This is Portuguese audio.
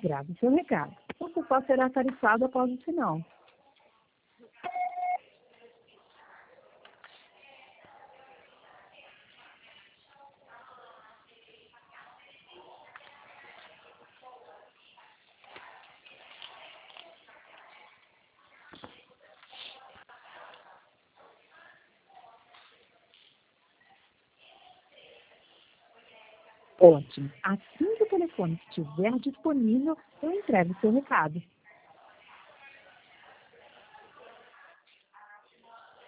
Grave seu recado. O cupom será tarifado após o sinal. Ótimo. Assim que o telefone estiver disponível, eu entrego seu recado.